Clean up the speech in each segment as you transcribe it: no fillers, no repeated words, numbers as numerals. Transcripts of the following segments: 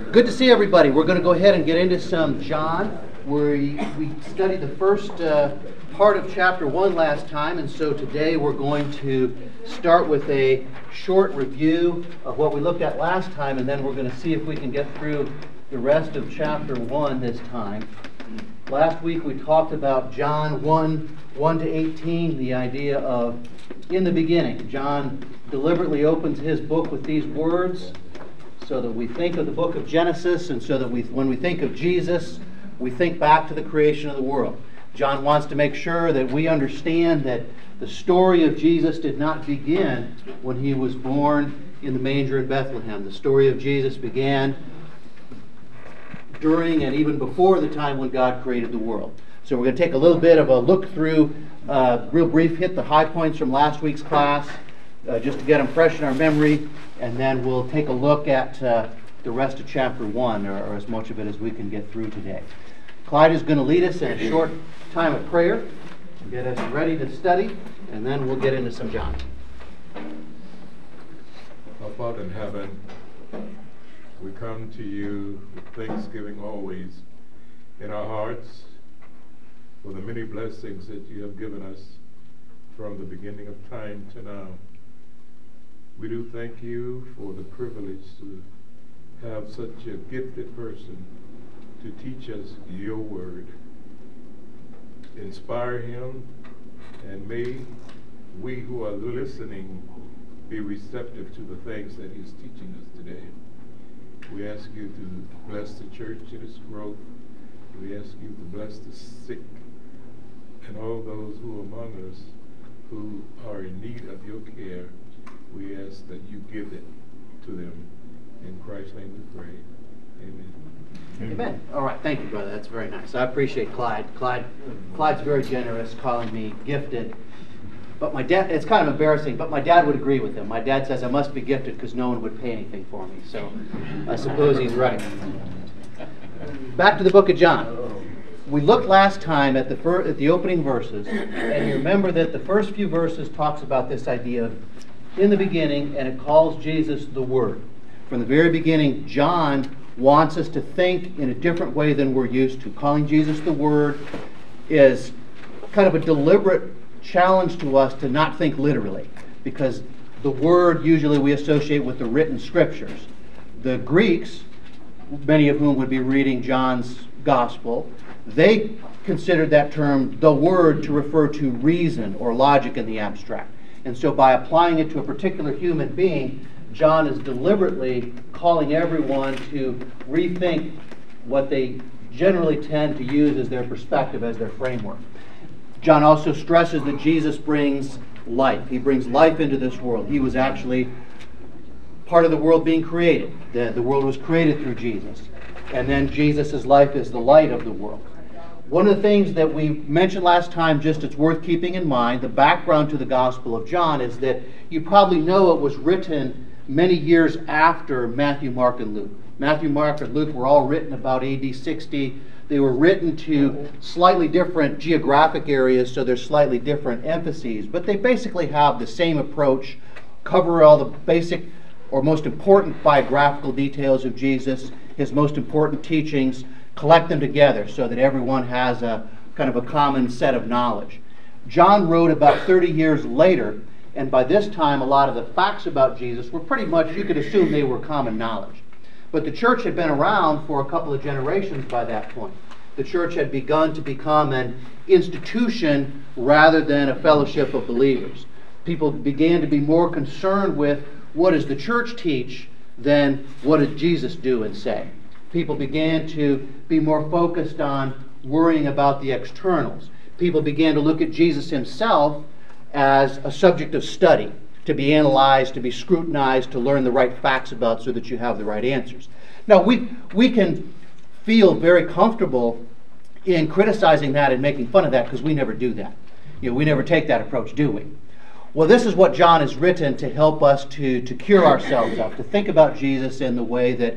Good to see everybody. We're going to go ahead and get into some John. We studied the first part of chapter 1 last time, and so today we're going to start with a short review of what we looked at last time, and then we're going to see if we can get through the rest of chapter 1 this time. Last week we talked about John 1 to 18, the idea of in the beginning. John deliberately opens his book with these words so that we think of the book of Genesis, and so that when we think of Jesus, we think back to the creation of the world. John wants to make sure that we understand that the story of Jesus did not begin when he was born in the manger in Bethlehem. The story of Jesus began during and even before the time when God created the world. So we're going to take a little bit of a look through, real brief, hit the high points from last week's class, just to get them fresh in our memory, and then we'll take a look at the rest of chapter 1, or as much of it as we can get through today. Clyde is going to lead us in a short time of prayer, get us ready to study, and then we'll get into some John. Our Father in heaven, we come to you with thanksgiving always in our hearts for the many blessings that you have given us from the beginning of time to now. We do thank you for the privilege to have such a gifted person to teach us your word. Inspire him, and may we who are listening be receptive to the things that he's teaching us today. We ask you to bless the church in its growth. We ask you to bless the sick and all those who are among us who are in need of your care. We ask that you give it to them. In Christ's name we pray. Amen. Amen. All right, thank you, brother. That's very nice. I appreciate Clyde. Clyde's very generous, calling me gifted. But my dad, it's kind of embarrassing, but my dad would agree with him. My dad says I must be gifted because no one would pay anything for me. So I suppose he's right. Back to the book of John. We looked last time at the opening verses, and you remember that the first few verses talks about this idea of in the beginning, and it calls Jesus the Word. From the very beginning, John wants us to think in a different way than we're used to. Calling Jesus the Word is kind of a deliberate challenge to us to not think literally, because the Word usually we associate with the written scriptures. The Greeks, many of whom would be reading John's Gospel, they considered that term, the Word, to refer to reason or logic in the abstract. And so by applying it to a particular human being, John is deliberately calling everyone to rethink what they generally tend to use as their perspective, as their framework. John also stresses that Jesus brings life. He brings life into this world. He was actually part of the world being created. The world was created through Jesus. And then Jesus' life is the light of the world. One of the things that we mentioned last time, just it's worth keeping in mind, the background to the Gospel of John is that you probably know it was written many years after Matthew, Mark, and Luke. Matthew, Mark, and Luke were all written about AD 60. They were written to slightly different geographic areas, so there's slightly different emphases, but they basically have the same approach, cover all the basic or most important biographical details of Jesus, his most important teachings, collect them together so that everyone has a kind of a common set of knowledge. John wrote about 30 years later, and by this time a lot of the facts about Jesus were pretty much, you could assume they were common knowledge. But the church had been around for a couple of generations by that point. The church had begun to become an institution rather than a fellowship of believers. People began to be more concerned with what does the church teach than what did Jesus do and say. People began to be more focused on worrying about the externals. People began to look at Jesus himself as a subject of study, to be analyzed, to be scrutinized, to learn the right facts about so that you have the right answers. Now, we can feel very comfortable in criticizing that and making fun of that because we never do that. We never take that approach, do we? Well, this is what John has written to help us to cure ourselves up, to think about Jesus in the way that,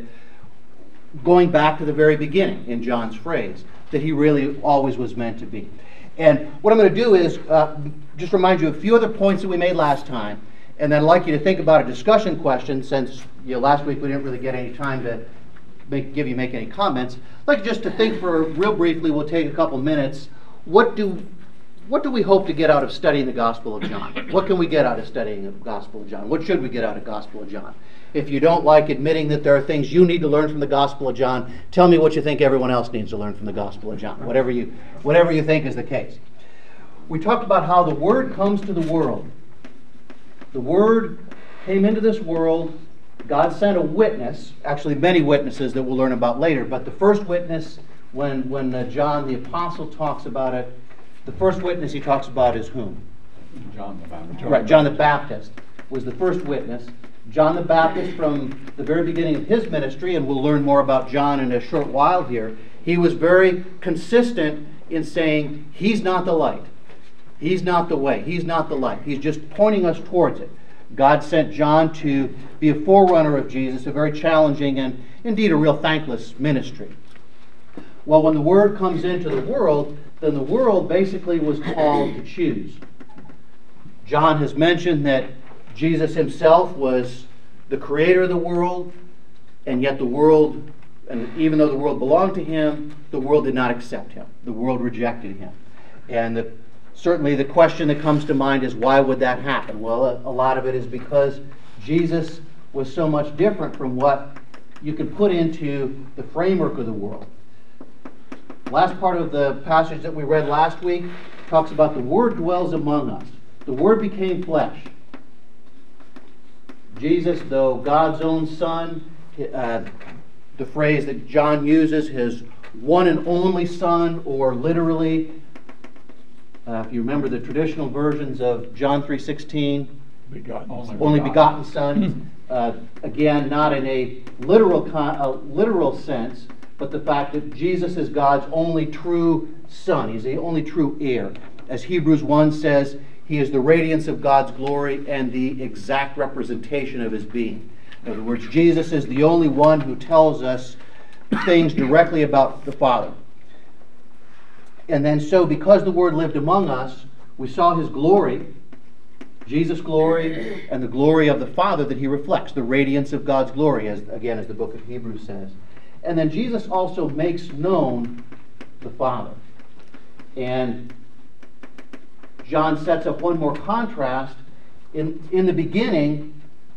going back to the very beginning, in John's phrase, that he really always was meant to be. And what I'm going to do is just remind you of a few other points that we made last time, and then I'd like you to think about a discussion question, since last week we didn't really get any time to make any comments, I'd like just to think for real briefly. We'll take a couple minutes. What do we hope to get out of studying the Gospel of John? What can we get out of studying the Gospel of John? What should we get out of the Gospel of John? If you don't like admitting that there are things you need to learn from the Gospel of John, tell me what you think everyone else needs to learn from the Gospel of John, whatever you think is the case. We talked about how the Word comes to the world. The Word came into this world. God sent a witness, actually many witnesses that we'll learn about later, but the first witness, when John the Apostle talks about it, the first witness he talks about is whom? John the Baptist. Right, John the Baptist was the first witness. John the Baptist, from the very beginning of his ministry, and we'll learn more about John in a short while here, he was very consistent in saying, he's not the light. He's not the way. He's not the light. He's just pointing us towards it. God sent John to be a forerunner of Jesus, a very challenging and indeed a real thankless ministry. Well, when the Word comes into the world, then the world basically was called to choose. John has mentioned that Jesus himself was the creator of the world, and yet the world, and even though the world belonged to him, the world did not accept him. The world rejected him. And certainly the question that comes to mind is, why would that happen? Well, a lot of it is because Jesus was so much different from what you can put into the framework of the world. Last part of the passage that we read last week talks about the Word dwells among us. The Word became flesh. Jesus, though God's own Son, the phrase that John uses, his one and only Son, or literally, if you remember the traditional versions of John 3:16, only begotten Son. Again, not in a literal sense, but the fact that Jesus is God's only true Son. He's the only true heir. As Hebrews 1 says, he is the radiance of God's glory and the exact representation of his being. In other words, Jesus is the only one who tells us things directly about the Father. And then so, because the Word lived among us, we saw his glory, Jesus' glory, and the glory of the Father that he reflects, the radiance of God's glory, as the book of Hebrews says. And then Jesus also makes known the Father. And John sets up one more contrast. In the beginning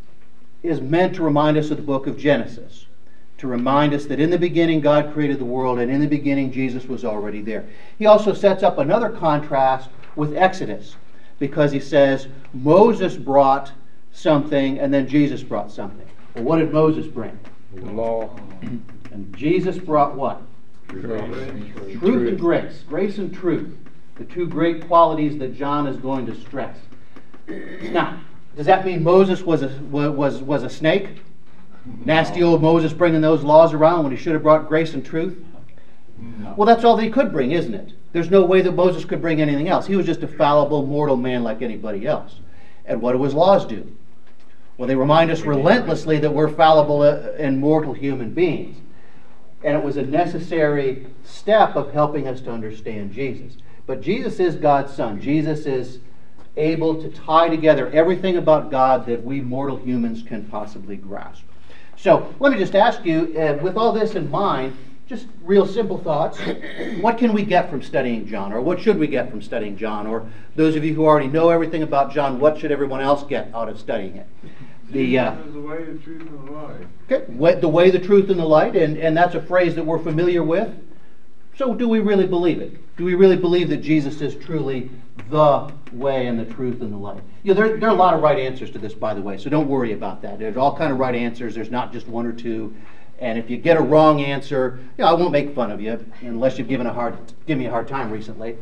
is meant to remind us of the book of Genesis, to remind us that in the beginning God created the world, and in the beginning Jesus was already there. He also sets up another contrast with Exodus, because he says Moses brought something and then Jesus brought something. Well, what did Moses bring? The law. And Jesus brought what? Truth and grace. Grace and truth. The two great qualities that John is going to stress. Now, does that mean Moses was a snake? Nasty old Moses bringing those laws around when he should have brought grace and truth? No. Well, that's all that he could bring, isn't it? There's no way that Moses could bring anything else. He was just a fallible, mortal man like anybody else. And what do his laws do? Well, they remind us relentlessly that we're fallible and mortal human beings. And it was a necessary step of helping us to understand Jesus. But Jesus is God's Son. Jesus is able to tie together everything about God that we mortal humans can possibly grasp. So let me just ask you, with all this in mind, just real simple thoughts. What can we get from studying John? Or what should we get from studying John? Or those of you who already know everything about John, what should everyone else get out of studying it? The way, the truth, and the light. Okay, the way, the truth, and the light, and that's a phrase that we're familiar with. So do we really believe it? Do we really believe that Jesus is truly the way and the truth and the light? You know, there are a lot of right answers to this, by the way, so don't worry about that. There's all kind of right answers. There's not just one or two. And if you get a wrong answer, I won't make fun of you unless you've given me a hard time recently.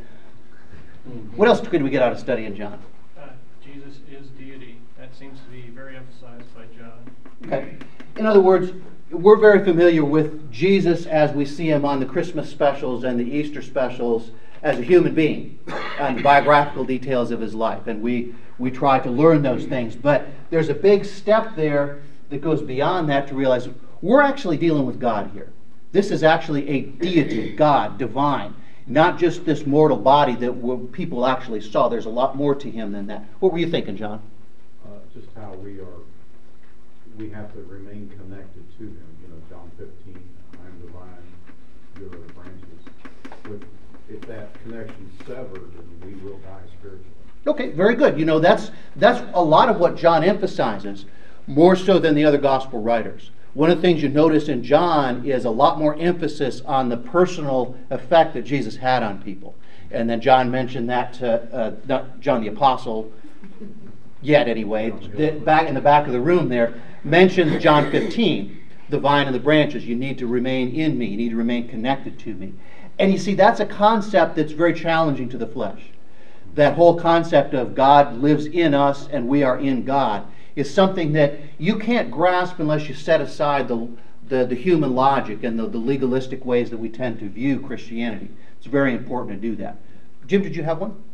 What else could we get out of studying John? Jesus is deity. That seems to be very emphasized by John. Okay. In other words, we're very familiar with Jesus as we see him on the Christmas specials and the Easter specials as a human being and biographical details of his life. And we try to learn those things. But there's a big step there that goes beyond that to realize we're actually dealing with God here. This is actually a deity, God, divine, not just this mortal body that people actually saw. There's a lot more to him than that. What were you thinking, John? Just how we are we have to remain connected to him. You know, John 15, I am the vine, you are the branches. If that connection's severed, then we will die spiritually. Okay, very good. You know, that's a lot of what John emphasizes, more so than the other gospel writers. One of the things you notice in John is a lot more emphasis on the personal effect that Jesus had on people. And then John mentioned that to, not John the Apostle, yet anyway, back in the back of the room there, mentioned John 15, the vine and the branches. You need to remain in me. You need to remain connected to me. And you see, that's a concept that's very challenging to the flesh. That whole concept of God lives in us and we are in God is something that you can't grasp unless you set aside the human logic and the legalistic ways that we tend to view Christianity. It's very important to do that. Jim, did you have one?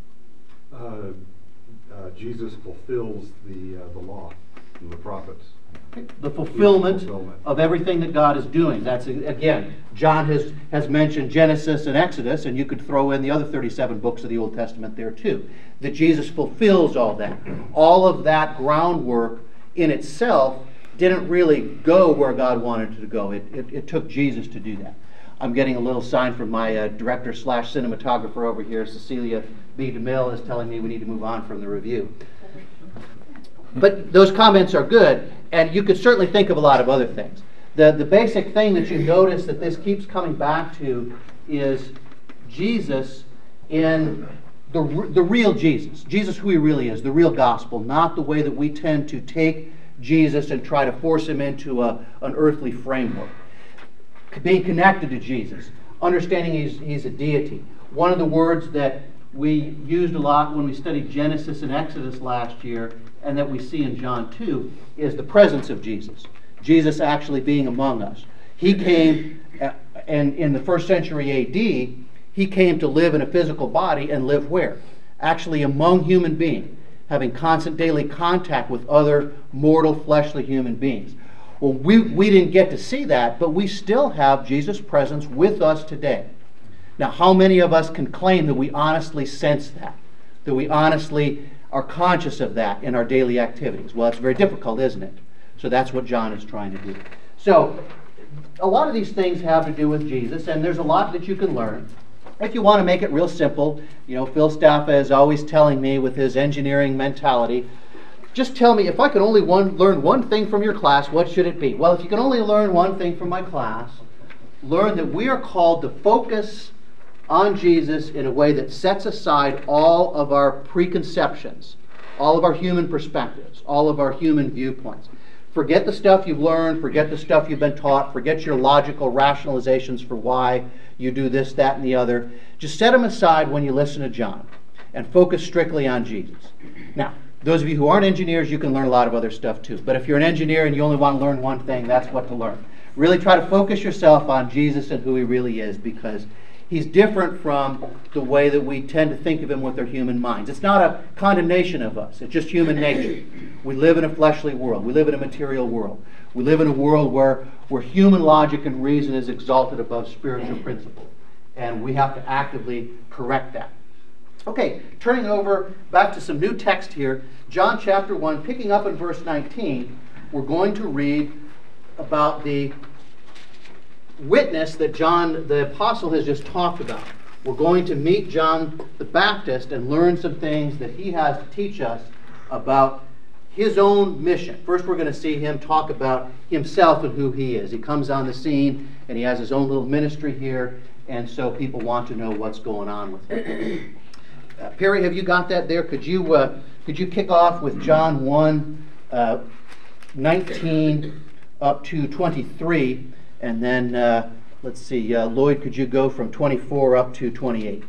Jesus fulfills the law and the prophets. The fulfillment of everything that God is doing. That's, again, John has mentioned Genesis and Exodus, and you could throw in the other 37 books of the Old Testament there too. That Jesus fulfills all that. All of that groundwork in itself didn't really go where God wanted it to go. It took Jesus to do that. I'm getting a little sign from my director/cinematographer over here, Cecilia B. DeMille, is telling me we need to move on from the review. But those comments are good, and you could certainly think of a lot of other things. The basic thing that you notice that this keeps coming back to is Jesus in the real Jesus. Jesus who he really is, the real gospel, not the way that we tend to take Jesus and try to force him into an earthly framework. Being connected to Jesus, understanding he's a deity. One of the words that we used a lot when we studied Genesis and Exodus last year, and that we see in John 2, is the presence of Jesus. Jesus actually being among us. He came, and in the 1st century A.D., he came to live in a physical body and live where? Actually among human beings, having constant daily contact with other mortal, fleshly human beings. Well, we didn't get to see that, but we still have Jesus' presence with us today. Now, how many of us can claim that we honestly sense that we honestly are conscious of that in our daily activities? Well, it's very difficult, isn't it? So that's what John is trying to do. So, a lot of these things have to do with Jesus, and there's a lot that you can learn. If you want to make it real simple, you know, Phil Staffa is always telling me with his engineering mentality, just tell me, if I could only learn one thing from your class, what should it be? Well, if you can only learn one thing from my class, learn that we are called to focus on Jesus in a way that sets aside all of our preconceptions, all of our human perspectives, all of our human viewpoints. Forget the stuff you've learned, forget the stuff you've been taught, forget your logical rationalizations for why you do this, that, and the other. Just set them aside when you listen to John and focus strictly on Jesus. Now, those of you who aren't engineers, you can learn a lot of other stuff too. But if you're an engineer and you only want to learn one thing, that's what to learn. Really try to focus yourself on Jesus and who he really is, because he's different from the way that we tend to think of him with our human minds. It's not a condemnation of us. It's just human nature. We live in a fleshly world. We live in a material world. We live in a world where human logic and reason is exalted above spiritual principle. And we have to actively correct that. Okay, turning over back to some new text here. John chapter 1, picking up in verse 19, we're going to read about the witness that John the Apostle has just talked about. We're going to meet John the Baptist and learn some things that he has to teach us about his own mission. First, we're going to see him talk about himself and who he is. He comes on the scene and he has his own little ministry here, and so people want to know what's going on with him. Perry, have you got that there? Could you kick off with John 1, 19 up to 23, and then let's see, Lloyd, could you go from 24 up to 28?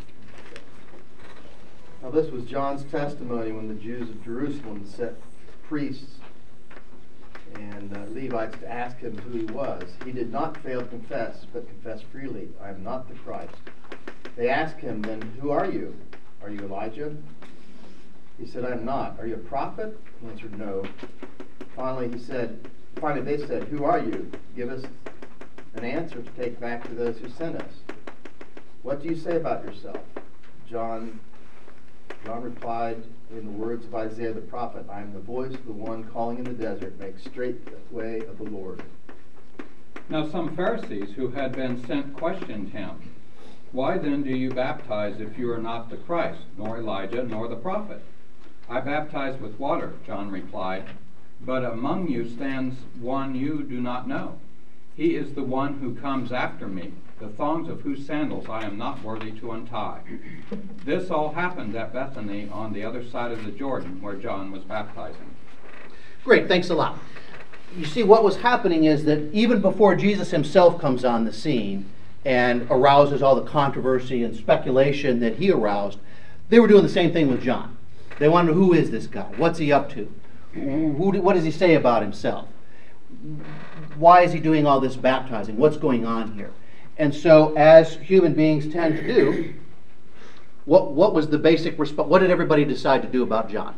Now this was John's testimony when the Jews of Jerusalem set priests and Levites to ask him who he was. He did not fail to confess, but confessed freely, I am not the Christ. They asked him, then, who are you? Are you Elijah? He said, I am not. Are you a prophet? He answered, no. Finally they said, who are you? Give us an answer to take back to those who sent us. What do you say about yourself? John John replied in the words of Isaiah the prophet, I am the voice of the one calling in the desert, make straight the way of the Lord. Now some Pharisees who had been sent questioned him, Why then do you baptize if you are not the Christ, nor Elijah, nor the prophet? I baptize with water, John replied, but among you stands one you do not know. He is the one who comes after me, the thongs of whose sandals I am not worthy to untie. This all happened at Bethany on the other side of the Jordan, where John was baptizing. Great, thanks a lot. You see, what was happening is that even before Jesus himself comes on the scene and arouses all the controversy and speculation that he aroused, they were doing the same thing with John. They wanted to know, who is this guy? What's he up to? What does he say about himself? Why is he doing all this baptizing? What's going on here? And so, as human beings tend to do, what was the basic response? What did everybody decide to do about John?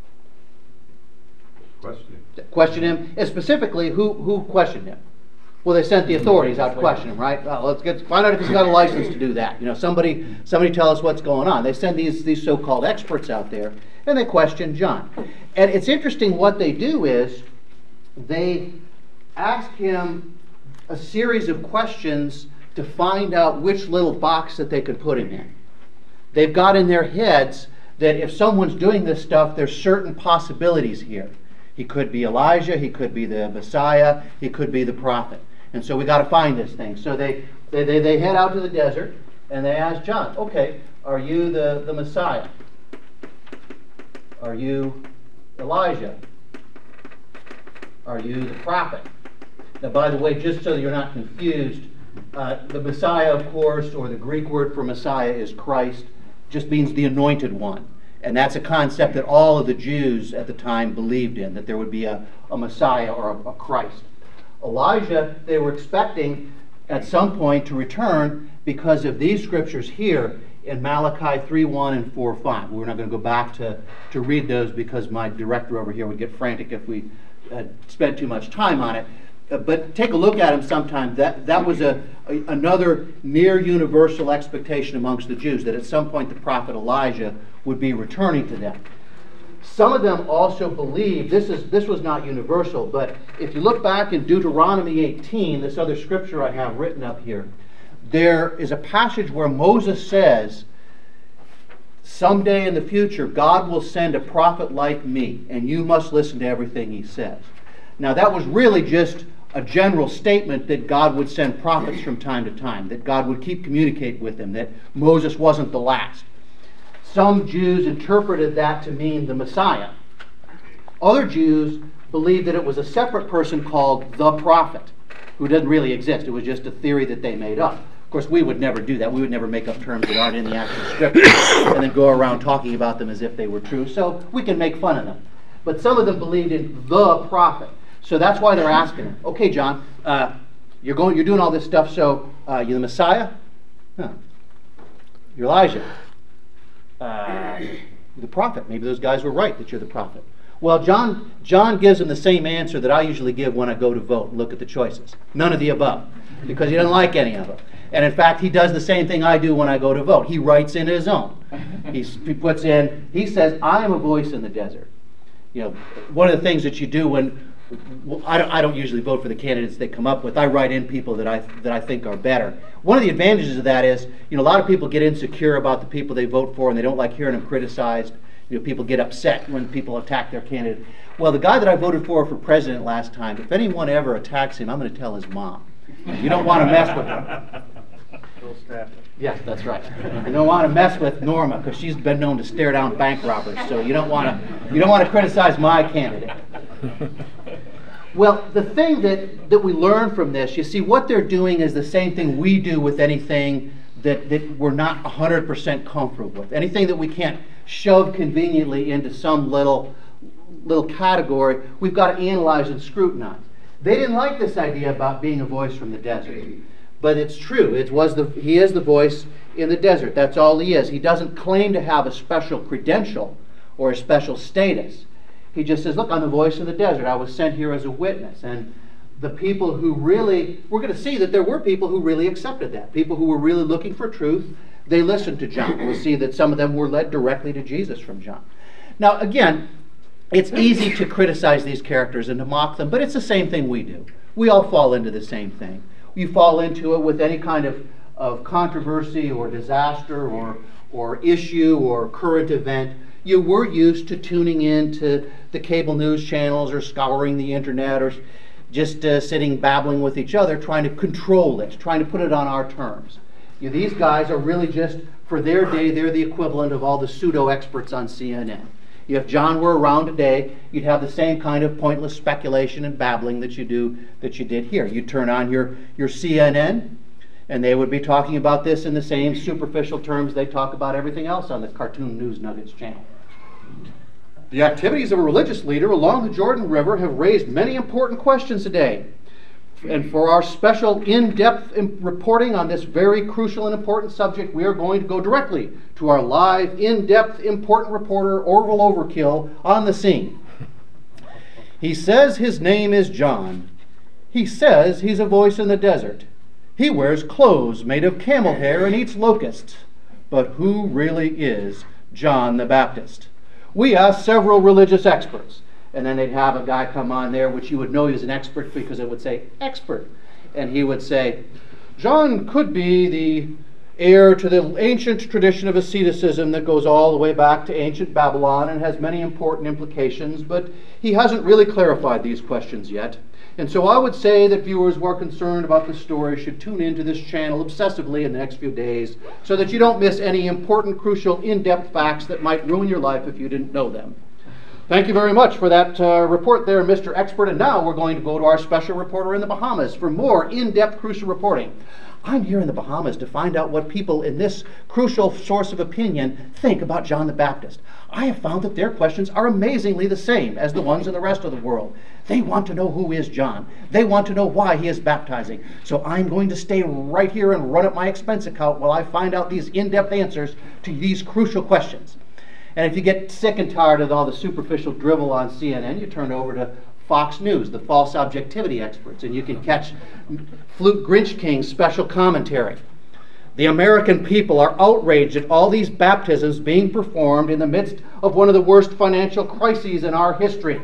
Question him. And specifically, who questioned him? Well, they sent the authorities out to question him, right? Well, let's find out if he's got a license to do that. You know, somebody tell us what's going on. They send these so-called experts out there, and they question John. And it's interesting, what they do is they ask him a series of questions to find out which little box that they could put him in. They've got in their heads that if someone's doing this stuff, there's certain possibilities here. He could be Elijah, he could be the Messiah, he could be the prophet. And so we got to find this thing. So they head out to the desert and they ask John, okay, are you the Messiah? Are you Elijah? Are you the prophet? Now, by the way, just so you're not confused, the Messiah, of course, or the Greek word for Messiah is Christ, just means the anointed one. And that's a concept that all of the Jews at the time believed in, that there would be a Messiah or a Christ. Elijah, they were expecting at some point to return because of these scriptures here in Malachi 3:1 and 4:5. We're not going to go back to read those because my director over here would get frantic if we spent too much time on it. But take a look at them sometime. That was another near universal expectation amongst the Jews, that at some point the prophet Elijah would be returning to them. Some of them also believed, this was not universal, but if you look back in Deuteronomy 18, this other scripture I have written up here, there is a passage where Moses says, someday in the future God will send a prophet like me, and you must listen to everything he says. Now that was really just a general statement that God would send prophets from time to time, that God would keep communicating with him, that Moses wasn't the last. Some Jews interpreted that to mean the Messiah. Other Jews believed that it was a separate person called the prophet, who didn't really exist. It was just a theory that they made up. Of course, we would never do that. We would never make up terms that aren't in the actual scripture and then go around talking about them as if they were true. So we can make fun of them. But some of them believed in the prophet. So that's why they're asking him, okay, John, you're doing all this stuff, so you're the Messiah? No. You're Elijah. The prophet. Maybe those guys were right that you're the prophet. Well, John gives them the same answer that I usually give when I go to vote and look at the choices. None of the above. Because he doesn't like any of them. And in fact, he does the same thing I do when I go to vote. He writes in his own. He says, I am a voice in the desert. You know, one of the things that you do when I don't usually vote for the candidates they come up with. I write in people that I think are better. One of the advantages of that is, you know, a lot of people get insecure about the people they vote for and they don't like hearing them criticized. You know, people get upset when people attack their candidate. Well, the guy that I voted for president last time, if anyone ever attacks him, I'm going to tell his mom. You don't want to mess with him. Bill Stafford. Yes, that's right. You don't want to mess with Norma because she's been known to stare down bank robbers. So you don't want to criticize my candidate. Well, the thing that we learn from this, you see, what they're doing is the same thing we do with anything that we're not 100% comfortable with. Anything that we can't shove conveniently into some little category, we've got to analyze and scrutinize. They didn't like this idea about being a voice from the desert. But it's true. He is the voice in the desert. That's all he is. He doesn't claim to have a special credential or a special status. He just says, look, I'm the voice in the desert. I was sent here as a witness. And the people who really, we're going to see that there were people who really accepted that. People who were really looking for truth. They listened to John. We'll see that some of them were led directly to Jesus from John. Now, again, it's easy to criticize these characters and to mock them, but it's the same thing we do. We all fall into the same thing. You fall into it with any kind of controversy or disaster or issue or current event. You were used to tuning in to the cable news channels or scouring the internet or just sitting babbling with each other, trying to control it, trying to put it on our terms. These guys are really just, for their day, they're the equivalent of all the pseudo-experts on CNN. If John were around today, you'd have the same kind of pointless speculation and babbling that you did here. You turn on your CNN, and they would be talking about this in the same superficial terms they talk about everything else on the Cartoon News Nuggets channel. The activities of a religious leader along the Jordan River have raised many important questions today. And for our special in-depth reporting on this very crucial and important subject, we are going to go directly to our live, in-depth, important reporter, Orville Overkill, on the scene. He says his name is John. He says he's a voice in the desert. He wears clothes made of camel hair and eats locusts. But who really is John the Baptist? We asked several religious experts. And then they'd have a guy come on there, which you would know he was an expert because it would say, expert. And he would say, John could be the heir to the ancient tradition of asceticism that goes all the way back to ancient Babylon and has many important implications, but he hasn't really clarified these questions yet. And so I would say that viewers who are concerned about the story should tune into this channel obsessively in the next few days so that you don't miss any important, crucial, in-depth facts that might ruin your life if you didn't know them. Thank you very much for that report there, Mr. Expert. And now we're going to go to our special reporter in the Bahamas for more in-depth crucial reporting. I'm here in the Bahamas to find out what people in this crucial source of opinion think about John the Baptist. I have found that their questions are amazingly the same as the ones in the rest of the world. They want to know who is John. They want to know why he is baptizing. So I'm going to stay right here and run up my expense account while I find out these in-depth answers to these crucial questions. And if you get sick and tired of all the superficial drivel on CNN, you turn over to Fox News, the false objectivity experts, and you can catch Flute Grinch King's special commentary. The American people are outraged at all these baptisms being performed in the midst of one of the worst financial crises in our history.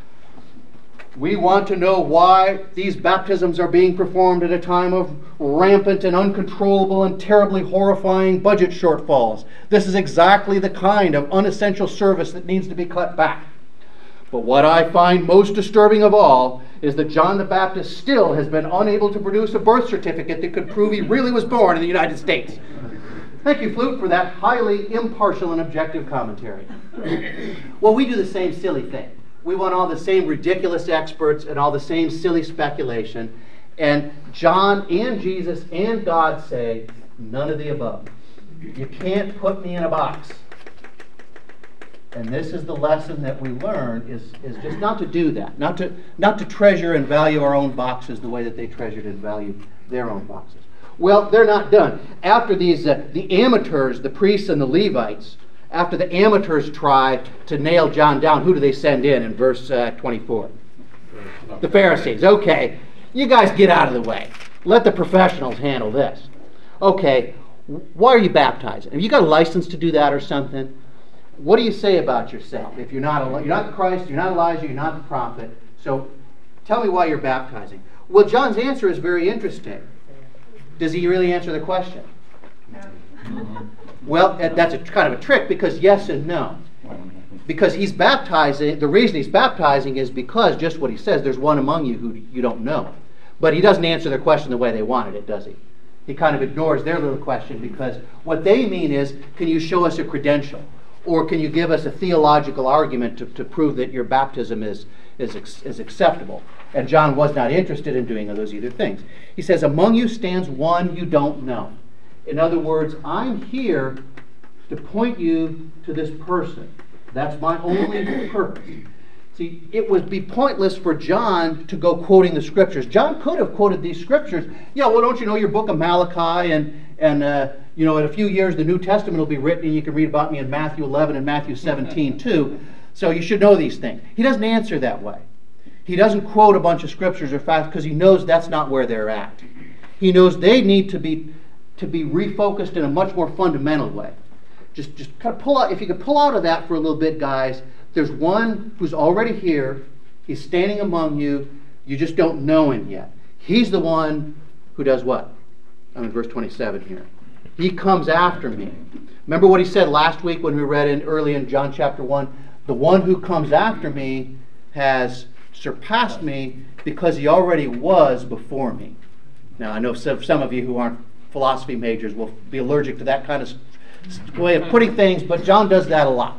We want to know why these baptisms are being performed at a time of rampant and uncontrollable and terribly horrifying budget shortfalls. This is exactly the kind of unessential service that needs to be cut back. But what I find most disturbing of all is that John the Baptist still has been unable to produce a birth certificate that could prove he really was born in the United States. Thank you, Flute, for that highly impartial and objective commentary. Well, we do the same silly thing. We want all the same ridiculous experts and all the same silly speculation. And John and Jesus and God say, none of the above. You can't put me in a box. And this is the lesson that we learn, is just not to do that. Not to treasure and value our own boxes the way that they treasured and valued their own boxes. Well, they're not done. After these, the amateurs, the priests and the Levites, after the amateurs try to nail John down, who do they send in verse 24? The Pharisees. Okay, you guys get out of the way. Let the professionals handle this. Okay, why are you baptizing? Have you got a license to do that or something? What do you say about yourself? If you're not the Christ, you're not Elijah, you're not the prophet. So tell me why you're baptizing. Well, John's answer is very interesting. Does he really answer the question? No. Well, that's kind of a trick, because yes and no. Because he's baptizing, the reason he's baptizing is because, just what he says, there's one among you who you don't know. But he doesn't answer their question the way they wanted it, does he? He kind of ignores their little question, because what they mean is, can you show us a credential? Or can you give us a theological argument to prove that your baptism is acceptable? And John was not interested in doing those either things. He says, among you stands one you don't know. In other words, I'm here to point you to this person. That's my only purpose. See, it would be pointless for John to go quoting the scriptures. John could have quoted these scriptures. Yeah, well, don't you know your book of Malachi, and in a few years the New Testament will be written, and you can read about me in Matthew 11 and Matthew 17 too. So you should know these things. He doesn't answer that way. He doesn't quote a bunch of scriptures or facts because he knows that's not where they're at. He knows they need to be to be refocused in a much more fundamental way. Just kind of pull out, if you could pull out of that for a little bit, guys. There's one who's already here. He's standing among you. You just don't know him yet. He's the one who does what? I'm in verse 27 here. He comes after me. Remember what he said last week when we read early in John chapter 1? The one who comes after me has surpassed me because he already was before me. Now, I know some of you who aren't philosophy majors will be allergic to that kind of way of putting things, but John does that a lot.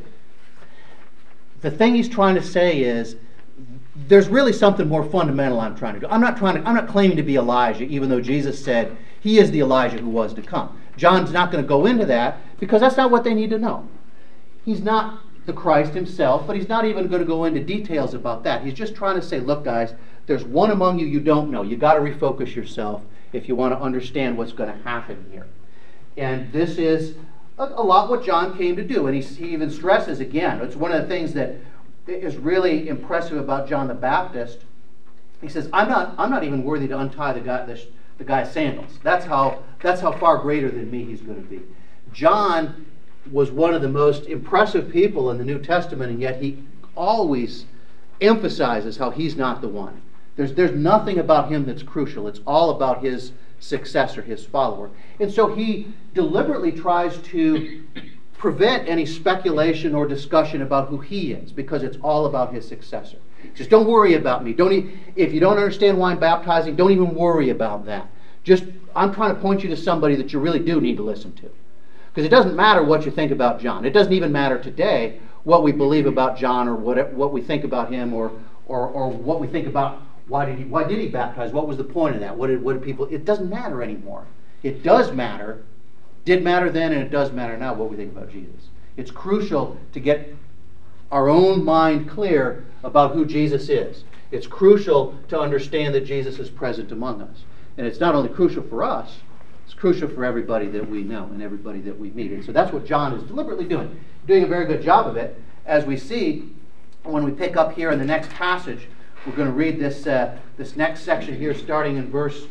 The thing he's trying to say is, there's really something more fundamental I'm trying to do. I'm not claiming to be Elijah, even though Jesus said he is the Elijah who was to come. John's not going to go into that because that's not what they need to know. He's not the Christ himself, but he's not even going to go into details about that. He's just trying to say, look, guys, there's one among you don't know. You've got to refocus yourself if you want to understand what's going to happen here. And this is a lot what John came to do. And he even stresses again, it's one of the things that is really impressive about John the Baptist. He says, I'm not even worthy to untie the guy's sandals. That's how far greater than me he's going to be. John was one of the most impressive people in the New Testament, and yet he always emphasizes how he's not the one. There's nothing about him that's crucial. It's all about his successor, his follower. And so he deliberately tries to prevent any speculation or discussion about who he is, because it's all about his successor. Just don't worry about me. If you don't understand why I'm baptizing, don't even worry about that. I'm trying to point you to somebody that you really do need to listen to. Because it doesn't matter what you think about John. It doesn't even matter today what we believe about John, or what we think about him, or what we think about why did he baptize? What was the point of that? What did people? It doesn't matter anymore. It does matter. Did matter then, and it does matter now what we think about Jesus. It's crucial to get our own mind clear about who Jesus is. It's crucial to understand that Jesus is present among us. And it's not only crucial for us, it's crucial for everybody that we know and everybody that we meet. And so that's what John is deliberately doing a very good job of it. As we see when we pick up here in the next passage, we're going to read this next section here starting in verse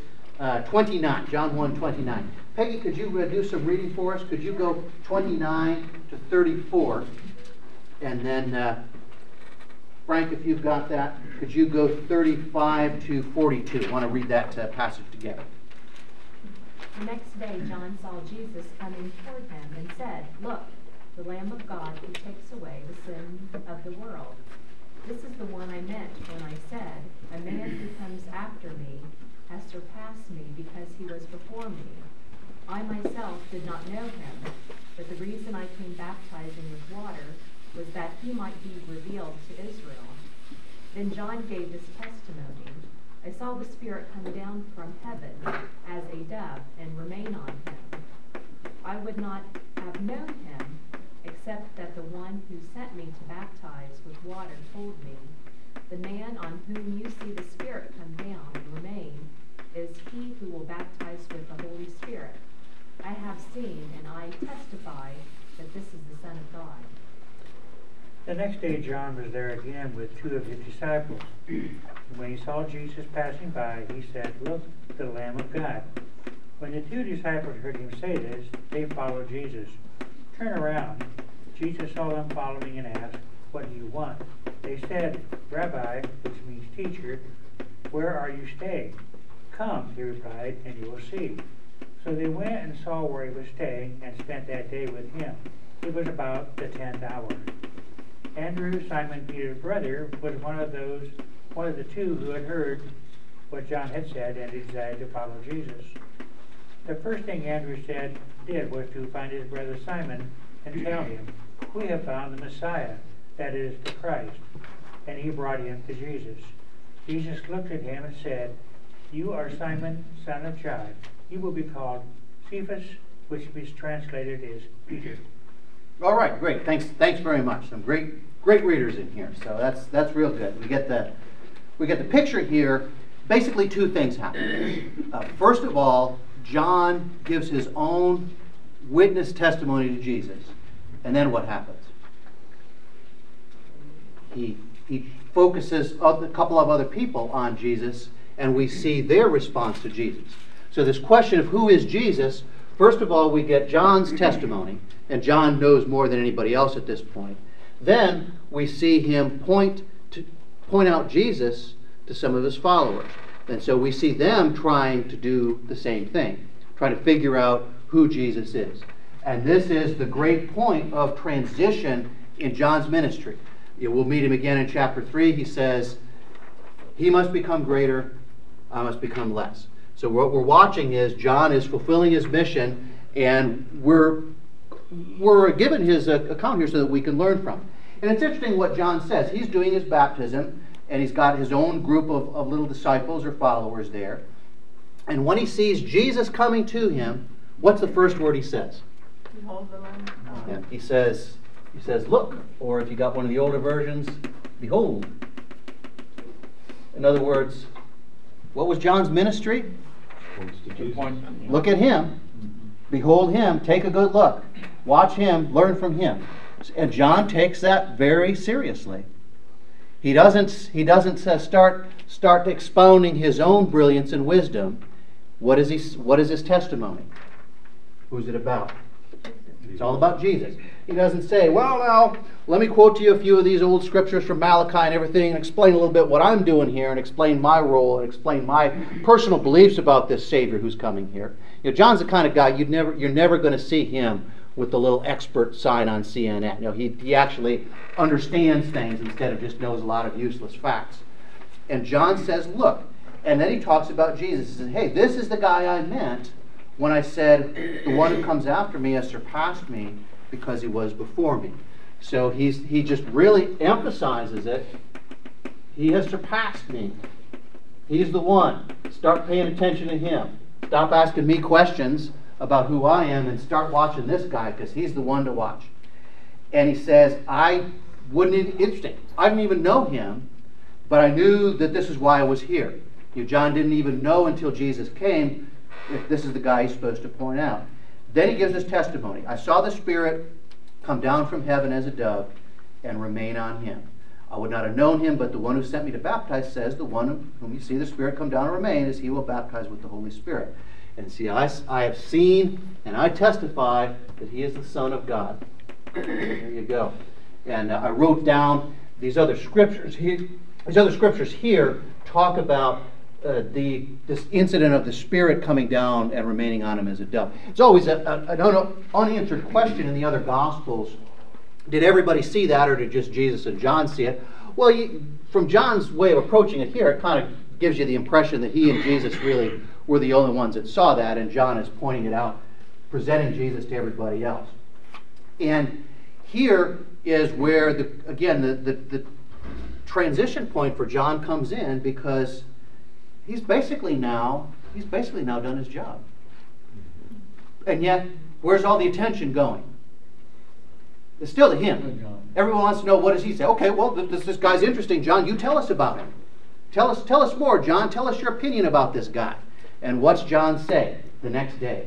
29, John 1:29. Peggy, could you do some reading for us? Could you go 29 to 34? And then, Frank, if you've got that, could you go 35 to 42? I want to read that passage together. The next day John saw Jesus coming toward him and said, "Look, the Lamb of God who takes away the sin of the world. This is the one I meant when I said, a man who comes after me has surpassed me because he was before me. I myself did not know him, but the reason I came baptizing with water was that he might be revealed to Israel." Then John gave this testimony, "I saw the Spirit come down from heaven as a dove and remain on him. I would not have known him except that the one who sent me to baptize with water told me, the man on whom you see the Spirit come down and remain is he who will baptize with the Holy Spirit. I have seen and I testify that this is the Son of God." The next day John was there again with two of his disciples. And when he saw Jesus passing by, he said, "Look, the Lamb of God." When the two disciples heard him say this, they followed Jesus. "Turn around." Jesus saw them following and asked, "What do you want?" They said, "Rabbi," which means teacher, "where are you staying?" "Come," he replied, "and you will see." So they went and saw where he was staying and spent that day with him. It was about the 10th hour. Andrew, Simon Peter's brother, was one of the two who had heard what John had said and decided to follow Jesus. The first thing Andrew did was to find his brother Simon and tell him, "We have found the Messiah, that is, the Christ." And he brought him to Jesus. Jesus looked at him and said, "You are Simon, son of John. You will be called Cephas," which is translated as Peter. All right, great. Thanks very much. Some great readers in here. So that's real good. We get the picture here. Basically, two things happen. First of all, John gives his own witness testimony to Jesus, and then what happens? He focuses a couple of other people on Jesus, and we see their response to Jesus. So this question of who is Jesus, first of all, we get John's testimony, and John knows more than anybody else at this point. Then we see him point out Jesus to some of his followers. And so we see them trying to do the same thing, trying to figure out who Jesus is. And this is the great point of transition in John's ministry. We'll meet him again in chapter 3. He says, he must become greater, I must become less. So what we're watching is John is fulfilling his mission, and we're given his account here so that we can learn from it. And it's interesting what John says. He's doing his baptism, and he's got his own group of little disciples or followers there. And when he sees Jesus coming to him, what's the first word he says? Behold the Lamb of God. Yeah, he says, look, or if you got one of the older versions, behold. In other words, what was John's ministry? Look at him, behold him, take a good look, watch him, learn from him. And John takes that very seriously. He doesn't start expounding his own brilliance and wisdom. What is his testimony? Who's it about? It's all about Jesus. He doesn't say, well, now, let me quote to you a few of these old scriptures from Malachi and everything, and explain a little bit what I'm doing here, and explain my role, and explain my personal beliefs about this Savior who's coming here. John's the kind of guy you're never going to see him with the little expert sign on CNN. He actually understands things instead of just knows a lot of useless facts. And John says, look, and then he talks about Jesus. He says, hey, this is the guy I meant when I said, the one who comes after me has surpassed me because he was before me. So he just really emphasizes it. He has surpassed me. He's the one. Start paying attention to him. Stop asking me questions about who I am and start watching this guy, because he's the one to watch. And he says, I didn't even know him, but I knew that this is why I was here. John didn't even know until Jesus came if this is the guy he's supposed to point out. Then he gives his testimony. I saw the Spirit come down from heaven as a dove and remain on him. I would not have known him, but the one who sent me to baptize says, the one whom you see the Spirit come down and remain is he will baptize with the Holy Spirit. And see, I have seen and I testify that he is the Son of God. There you go. And I wrote down these other scriptures here. These other scriptures here talk about this incident of the Spirit coming down and remaining on him as a dove. It's always an unanswered question in the other Gospels. Did everybody see that, or did just Jesus and John see it? Well, from John's way of approaching it here, it kind of gives you the impression that he and Jesus really were the only ones that saw that, and John is pointing it out, presenting Jesus to everybody else. And here is where, the transition point for John comes in, because he's basically now done his job. And yet, where's all the attention going? It's still to him. Everyone wants to know, what does he say? Okay, well, this guy's interesting, John. You tell us about him. Tell us more, John. Tell us your opinion about this guy. And what's John say the next day?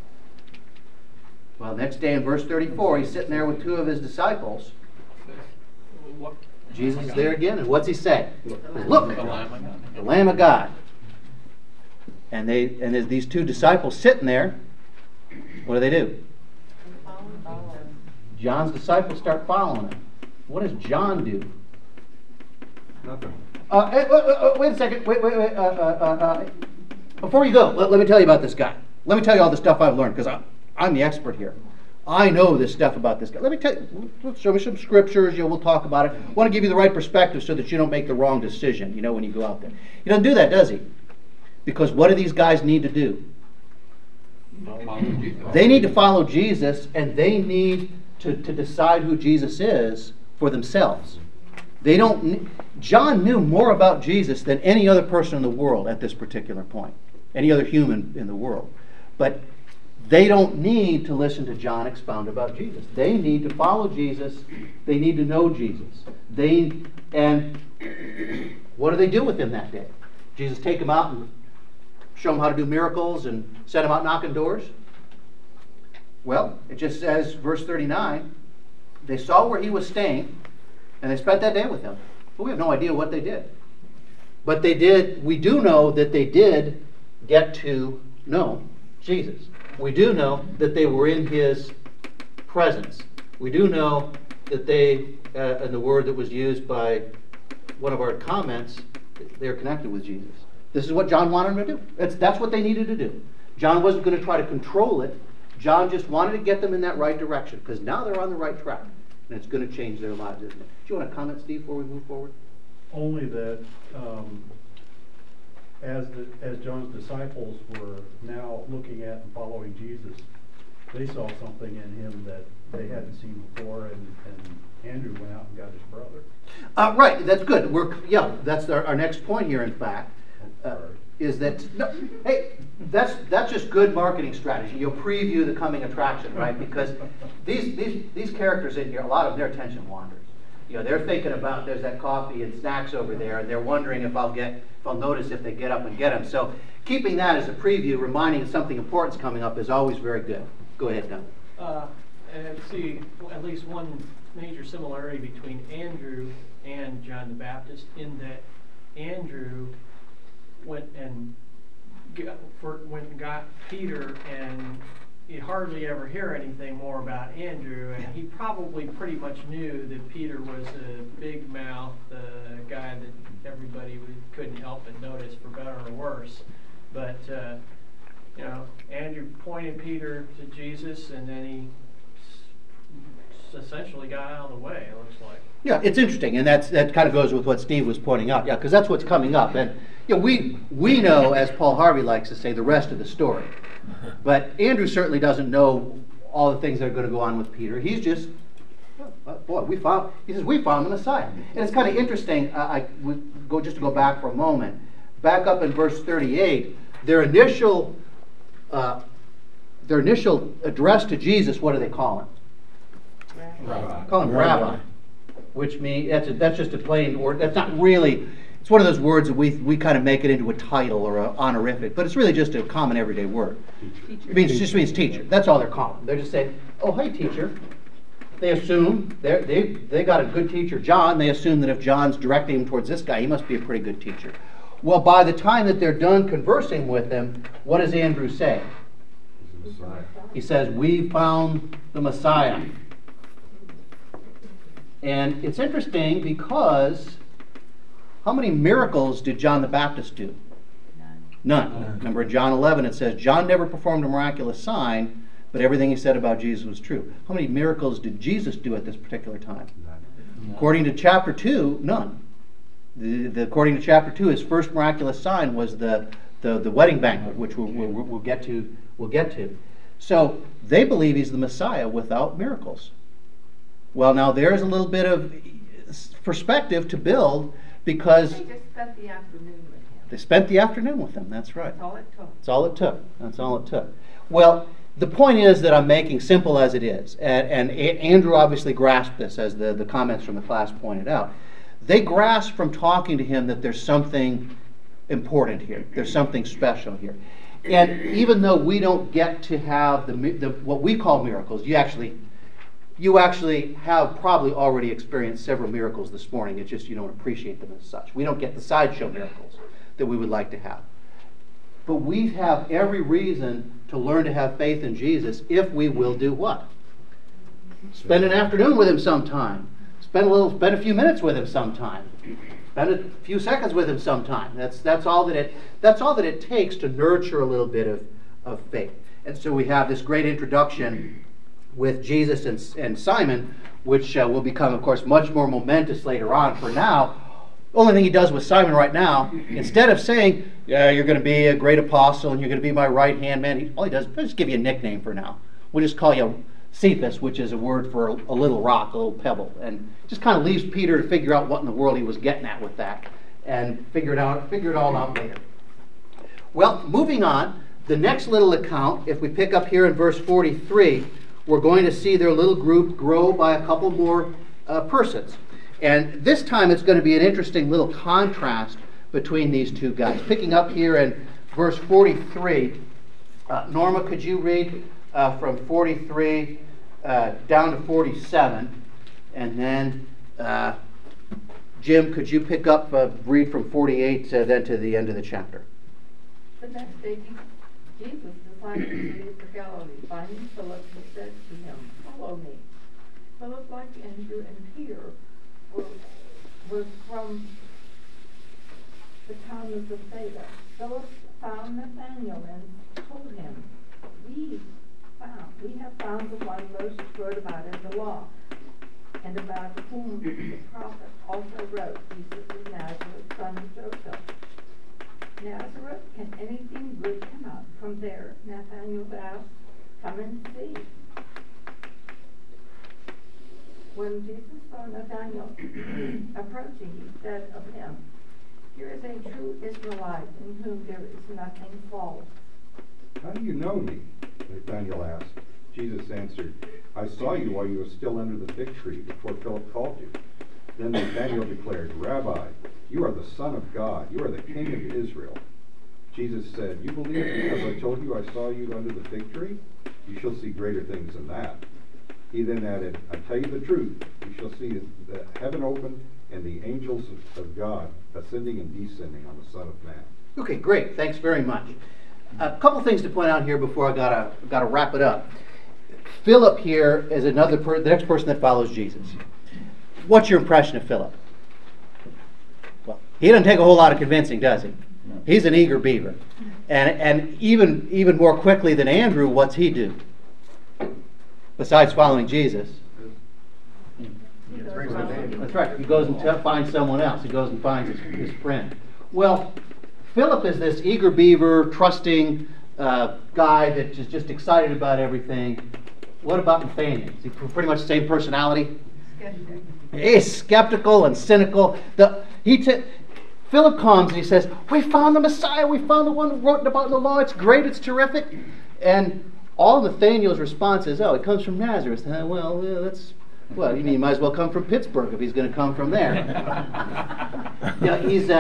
Well, next day in verse 34, he's sitting there with two of his disciples. Jesus is there again, and what's he say? Look, the Lamb of God. And there's these two disciples sitting there. What do? John's disciples start following him. What does John do? Nothing. Wait a second. Wait. Before you go, let me tell you about this guy. Let me tell you all the stuff I've learned, because I'm the expert here. I know this stuff about this guy. Let me tell you. Show me some scriptures. We'll talk about it. I want to give you the right perspective so that you don't make the wrong decision, when you go out there. He doesn't do that, does he? Because what do these guys need to do? They need to follow Jesus, and they need to decide who Jesus is for themselves. John knew more about Jesus than any other person in the world at this particular point, any other human in the world. But they don't need to listen to John expound about Jesus. They need to follow Jesus. They need to know Jesus. And what do they do with him that day? Jesus take him out and show him how to do miracles and send him out knocking doors? Well, it just says, verse 39, they saw where he was staying, and they spent that day with him. But we have no idea what they did. But we do know that they did get to know Jesus. We do know that they were in his presence. We do know that they, and the word that was used by one of our comments, they're connected with Jesus. This is what John wanted them to do. That's what they needed to do. John wasn't going to try to control it. John just wanted to get them in that right direction, because now they're on the right track, and it's going to change their lives, isn't it? Do you want to comment, Steve, before we move forward? Only that as John's disciples were now looking at and following Jesus, they saw something in him that they hadn't seen before, and Andrew went out and got his brother. Right, that's good. That's our next point here, in fact, is that, no, hey, that's just good marketing strategy. You'll preview the coming attraction, right? Because these characters in here, a lot of their attention wanders. You know, they're thinking about, there's that coffee and snacks over there, and they're wondering if I'll notice if they get up and get them. So keeping that as a preview, reminding something important's coming up, is always very good. Go ahead, Doug. And see at least one major similarity between Andrew and John the Baptist, in that Andrew went and got Peter, and you hardly ever hear anything more about Andrew, and he probably pretty much knew that Peter was a big mouth, guy that everybody couldn't help but notice, for better or worse. But Andrew pointed Peter to Jesus, and then he essentially got out of the way, it looks like. Yeah, it's interesting, and that kind of goes with what Steve was pointing out. Yeah, because that's what's coming up, and we know, as Paul Harvey likes to say, the rest of the story. But Andrew certainly doesn't know all the things that are going to go on with Peter. He's just, we found the Messiah. And it's kind of interesting. To go back for a moment. Back up in verse 38, their initial address to Jesus. What do they call him? Rabbi. Call him Rabbi, which means that's just a plain word. That's not really. It's one of those words that we kind of make it into a title or an honorific, but it's really just a common everyday word. It just means teacher. That's all they're calling. They're just saying, "Oh, hey, teacher." They assume they got a good teacher, John. They assume that if John's directing him towards this guy, he must be a pretty good teacher. Well, by the time that they're done conversing with him, what does Andrew say? He says, "We found the Messiah." And it's interesting because how many miracles did John the Baptist do? None. Remember in John 11 it says, John never performed a miraculous sign, but everything he said about Jesus was true. How many miracles did Jesus do at this particular time? None. According to chapter 2, none. According to chapter 2, his first miraculous sign was the wedding banquet, which we'll get to. So they believe he's the Messiah without miracles. Well, now there's a little bit of perspective to build, because They just spent the afternoon with him. they spent the afternoon with him. That's right. That's all it took. That's all it took. That's all it took. Well, the point is that I'm making, simple as it is, and Andrew obviously grasped this, as the comments from the class pointed out. They grasped from talking to him that there's something important here. There's something special here. And even though we don't get to have the what we call miracles, you actually have probably already experienced several miracles this morning. It's just you don't appreciate them as such. We don't get the sideshow miracles that we would like to have. But we have every reason to learn to have faith in Jesus if we will do what? Spend an afternoon with him sometime. Spend a few minutes with him sometime. Spend a few seconds with him sometime. That's all that it takes to nurture a little bit of faith. And so we have this great introduction with Jesus and Simon, which will become, of course, much more momentous later on. For now, the only thing he does with Simon right now, instead of saying, "Yeah, you're going to be a great apostle and you're going to be my right-hand man," all he does is just give you a nickname for now. We'll just call you Cephas, which is a word for a little rock, a little pebble, and just kind of leaves Peter to figure out what in the world he was getting at with that, and figure it all out later. Well, moving on, the next little account, if we pick up here in verse 43, we're going to see their little group grow by a couple more persons. And this time it's going to be an interesting little contrast between these two guys. Picking up here in verse 43, Norma, could you read from 43 down to 47? And then Jim, could you pick up, read from 48 then to the end of the chapter? The next day Jesus decided to leave for Galilee. Finding Philip, he said to him, "Follow me." Philip, like Andrew and Peter, was from the town of Bethsaida. Philip found Nathanael and told him, We have found the one Moses wrote about in the law, and about whom the prophet also wrote, Jesus of Nazareth, son of Joseph. Nazareth, can anything good come out from there? Nathanael asked. Come and see. When Jesus saw Nathanael approaching, he said of him, Here is a true Israelite in whom there is nothing false. How do you know me? Nathanael asked. Jesus answered, I saw you while you were still under the fig tree before Philip called you. Then Nathanael declared, Rabbi, you are the Son of God. You are the King of Israel. Jesus said, You believe because I told you I saw you under the fig tree? You shall see greater things than that. He then added, I tell you the truth. You shall see the heaven opened and the angels of God ascending and descending on the Son of Man. Okay, great. Thanks very much. A couple things to point out here before I gotta wrap it up. Philip here is the next person that follows Jesus. What's your impression of Philip? Well, he doesn't take a whole lot of convincing, does he? He's an eager beaver. And even more quickly than Andrew, what's he do? Besides following Jesus. That's right. He goes and finds someone else. He goes and finds his friend. Well, Philip is this eager beaver, trusting guy that is just excited about everything. What about Nathanael? Is he pretty much the same personality? Skeptic. He's skeptical and cynical. Philip comes and he says, we found the Messiah. We found the one who wrote about in the law. It's great. It's terrific. And all Nathanael's response is, oh, it comes from Nazareth. Well, you might as well come from Pittsburgh if he's going to come from there. He's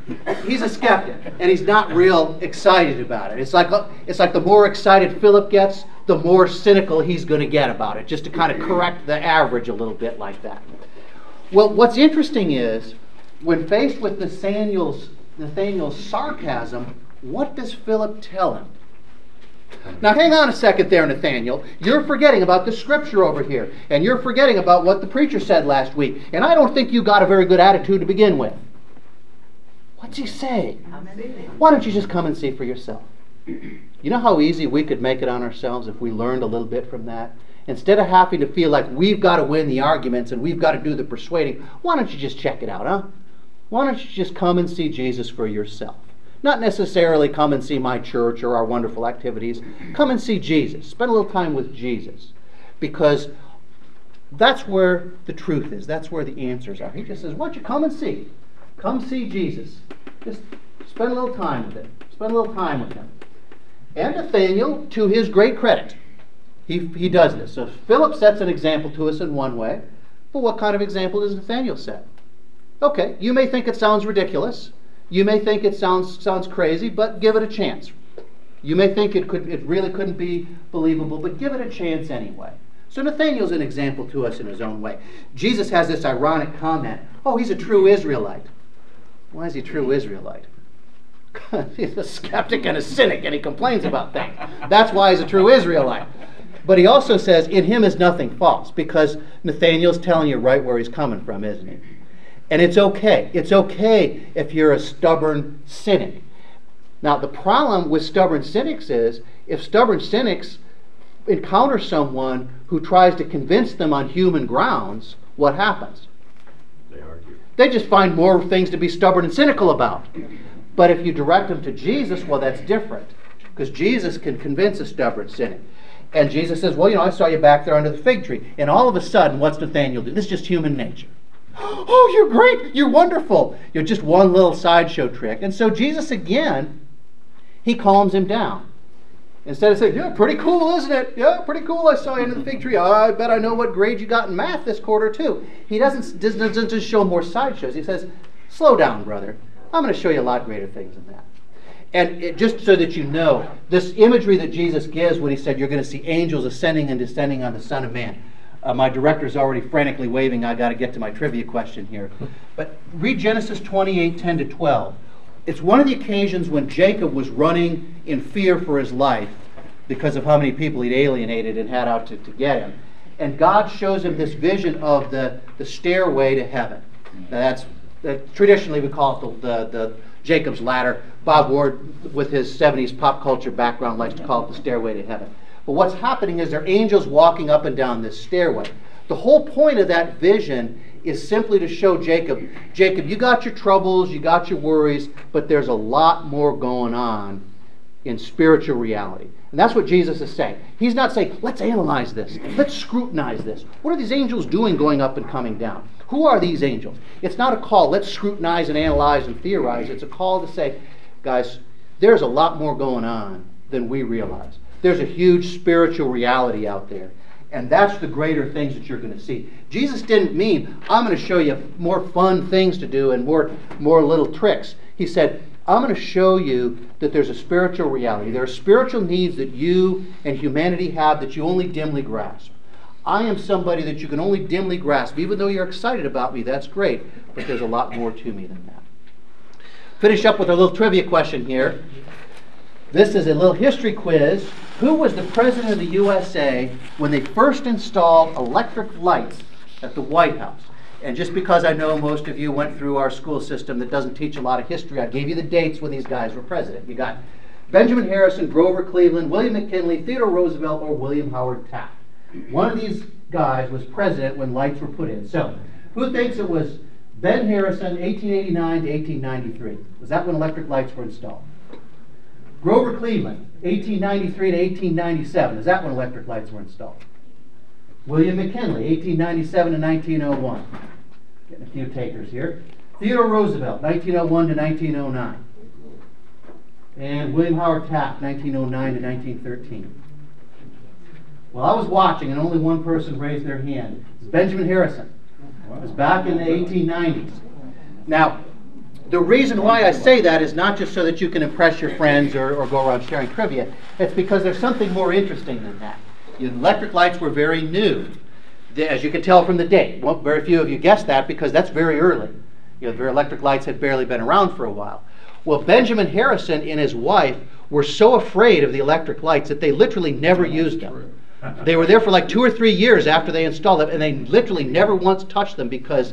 a skeptic, and he's not real excited about it. It's like the more excited Philip gets, the more cynical he's going to get about it, just to kind of correct the average a little bit like that. Well, what's interesting is, when faced with Nathanael's sarcasm, what does Philip tell him? Now hang on a second there, Nathanael. You're forgetting about the scripture over here, and you're forgetting about what the preacher said last week, and I don't think you got a very good attitude to begin with. What's he saying? Why don't you just come and see for yourself? You know how easy we could make it on ourselves if we learned a little bit from that? Instead of having to feel like we've got to win the arguments and we've got to do the persuading, why don't you just check it out, huh? Why don't you just come and see Jesus for yourself? Not necessarily come and see my church or our wonderful activities. Come and see Jesus. Spend a little time with Jesus. Because that's where the truth is. That's where the answers are. He just says, why don't you come and see? Come see Jesus. Just spend a little time with him. Spend a little time with him. And Nathanael, to his great credit, he does this. So Philip sets an example to us in one way. But what kind of example does Nathanael set? Okay, you may think it sounds ridiculous. You may think it sounds crazy, but give it a chance. You may think it really couldn't be believable, but give it a chance anyway. So Nathanael's an example to us in his own way. Jesus has this ironic comment. Oh, he's a true Israelite. Why is he a true Israelite? He's a skeptic and a cynic, and he complains about things. That's why he's a true Israelite. But he also says, in him is nothing false, because Nathanael's telling you right where he's coming from, isn't he? And it's okay. It's okay if you're a stubborn cynic. Now, the problem with stubborn cynics is, if stubborn cynics encounter someone who tries to convince them on human grounds, what happens? They argue. They just find more things to be stubborn and cynical about. But if you direct them to Jesus, well, that's different. Because Jesus can convince a stubborn cynic. And Jesus says, well, I saw you back there under the fig tree. And all of a sudden, what's Nathanael do? This is just human nature. Oh, you're great. You're wonderful. You're just one little sideshow trick. And so Jesus, again, he calms him down. Instead of saying, yeah, pretty cool, isn't it? Yeah, pretty cool. I saw you under the fig tree. Oh, I bet I know what grade you got in math this quarter, too. He doesn't just show more sideshows. He says, slow down, brother. I'm going to show you a lot greater things than that. And just so that you know, this imagery that Jesus gives when he said you're going to see angels ascending and descending on the Son of Man. My director's already frantically waving. I got to get to my trivia question here. But read Genesis 28:10-12. It's one of the occasions when Jacob was running in fear for his life because of how many people he'd alienated and had out to get him. And God shows him this vision of the stairway to heaven. Now traditionally we call it the Jacob's ladder. Bob Ward, with his 70s pop culture background, likes to call it the stairway to heaven. But what's happening is there are angels walking up and down this stairway. The whole point of that vision is simply to show Jacob, you got your troubles, you got your worries, but there's a lot more going on in spiritual reality. And that's what Jesus is saying. He's not saying, let's analyze this, let's scrutinize this. What are these angels doing going up and coming down? Who are these angels? It's not a call, let's scrutinize and analyze and theorize. It's a call to say, guys, there's a lot more going on than we realize. There's a huge spiritual reality out there. And that's the greater things that you're going to see. Jesus didn't mean, I'm going to show you more fun things to do and more little tricks. He said, I'm going to show you that there's a spiritual reality. There are spiritual needs that you and humanity have that you only dimly grasp. I am somebody that you can only dimly grasp. Even though you're excited about me, that's great, but there's a lot more to me than that. Finish up with a little trivia question here. This is a little history quiz. Who was the president of the USA when they first installed electric lights at the White House? And just because I know most of you went through our school system that doesn't teach a lot of history, I gave you the dates when these guys were president. You got Benjamin Harrison, Grover Cleveland, William McKinley, Theodore Roosevelt, or William Howard Taft. One of these guys was president when lights were put in. So, who thinks it was Ben Harrison, 1889 to 1893? Was that when electric lights were installed? Grover Cleveland, 1893 to 1897. Is that when electric lights were installed? William McKinley, 1897 to 1901. Getting a few takers here. Theodore Roosevelt, 1901 to 1909. And William Howard Taft, 1909 to 1913. Well, I was watching, and only one person raised their hand. It's Benjamin Harrison. It was back in the 1890s. Now, the reason why I say that is not just so that you can impress your friends or go around sharing trivia. It's because there's something more interesting than that. The electric lights were very new. As you can tell from the date. Well, very few of you guessed that because that's very early. The electric lights had barely been around for a while. Well, Benjamin Harrison and his wife were so afraid of the electric lights that they literally never used them. They were there for like 2 or 3 years after they installed them, and they literally never once touched them because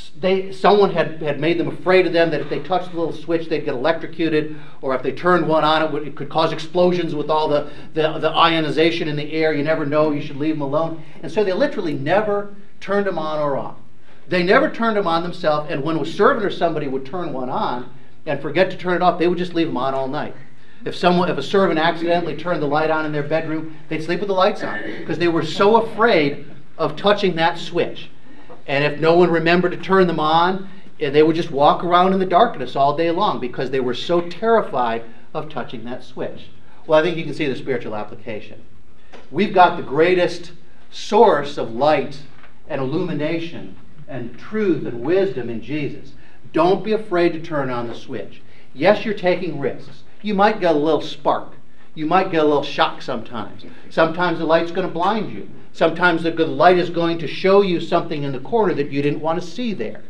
someone had made them afraid of them, that if they touched the little switch they'd get electrocuted, or if they turned one on it could cause explosions with all the ionization in the air. You never know, you should leave them alone. And so they literally never turned them on or off. They never turned them on themselves, and when a servant or somebody would turn one on and forget to turn it off, they would just leave them on all night. If a servant accidentally turned the light on in their bedroom, they'd sleep with the lights on because they were so afraid of touching that switch. And if no one remembered to turn them on, they would just walk around in the darkness all day long because they were so terrified of touching that switch. Well, I think you can see the spiritual application. We've got the greatest source of light and illumination and truth and wisdom in Jesus. Don't be afraid to turn on the switch. Yes, you're taking risks. You might get a little spark. You might get a little shock sometimes. Sometimes the light's going to blind you. Sometimes the light is going to show you something in the corner that you didn't want to see there.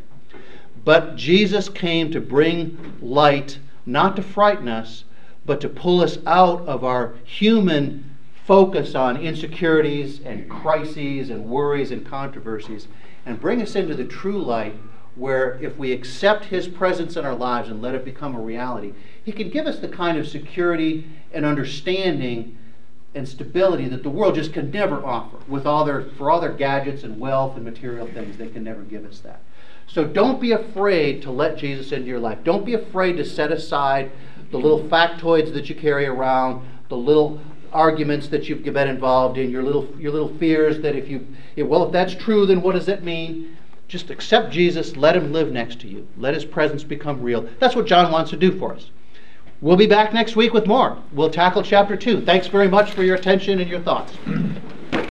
But Jesus came to bring light, not to frighten us, but to pull us out of our human focus on insecurities and crises and worries and controversies, and bring us into the true light where if we accept His presence in our lives and let it become a reality, He can give us the kind of security and understanding and stability that the world just can never offer. For all their gadgets and wealth and material things, they can never give us that. So don't be afraid to let Jesus into your life. Don't be afraid to set aside the little factoids that you carry around, the little arguments that you've been involved in, your little fears that if that's true, then what does that mean? Just accept Jesus, let Him live next to you. Let His presence become real. That's what John wants to do for us. We'll be back next week with more. We'll tackle chapter 2. Thanks very much for your attention and your thoughts.